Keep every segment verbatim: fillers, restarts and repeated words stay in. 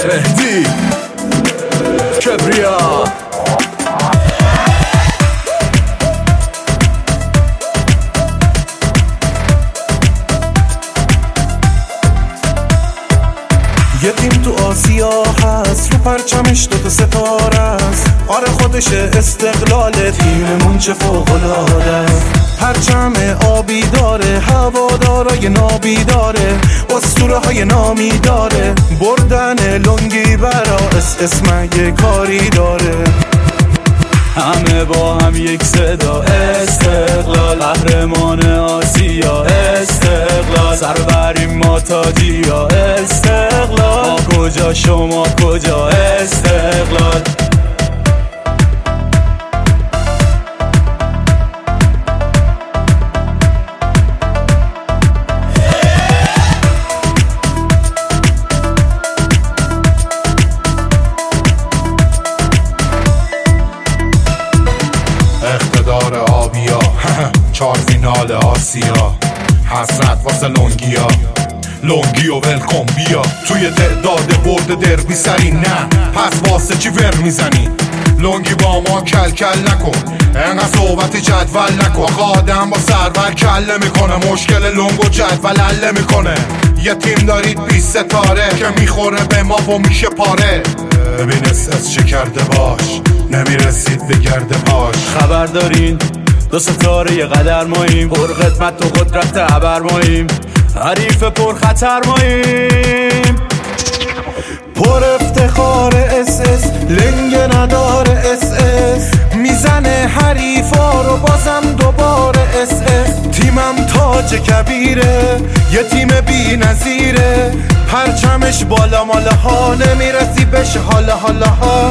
مهدی کبریا. یه تیم تو آسیا هست، رو پرچمش دوتا ستاره است. آره خودشه استقلال تیممون چه فوق‌العاده است. پرچم آبی داره، هوادارای نابی داره، اسطوره های نامی داره. بردن لنگی برا اس اسم یه کاری داره. همه با هم یک صدا استقلال، قهرمان آسیا استقلال، سر بریم ما تاجیا استقلال. ما کجا شما کجا استقلال. اقتدار آبیا چهار فینال آسیا، حسرت واسه لونگیا، لونگی و ولکن بیا. توی تعداد برد دربی سری نه، پس واسه چی ور میزنی؟ لونگی با ما کل کل نکن، انقدر صحبت جدول نکن. آخه آدم با سرور کله میکنه، مشکل لونگ و جدول حل میکنه. یه تیم دارید بی ستاره که میخوره به ما و میشه پاره. ببین اس اس چه کرده باش، نمیرسید به گرد پاش. خبر دارین دو ستاره یه قدر ماییم، پر خدمت و قدرت عبر ماییم، حریف پر خطر ماییم. پر افتخار اس اس، لنگ نداره اس اس، میزنه حریفا رو بازم دوباره اس اس. تیمم تاج کبیره، یه تیم بی نظیره، پرچمش بالا ماله ها، نمیرسی بهش حالا حالا ها.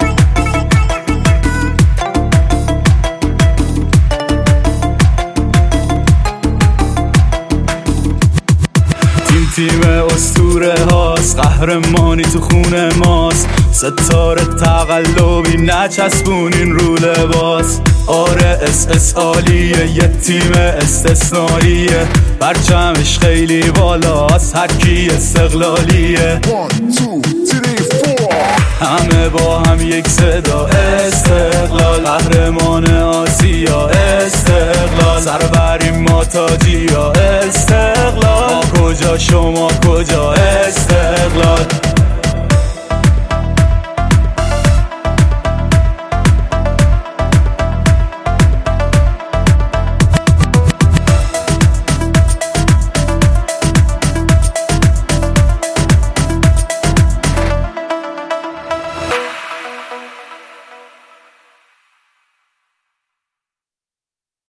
تیم اسطوره هاست، قهرمانی تو خونه ماست. ستاره تقلبی نچسبونین رو لباس. آره اس اس عالیه، یه تیم استثنائیه، پرچمش خیلی بالاست، هر کی استقلالیه. همه با هم یک صدا استقلال، قهرمان آسیا استقلال، سر بریم ما تاجیا استقلال. ما کجا شما کجا استقلال.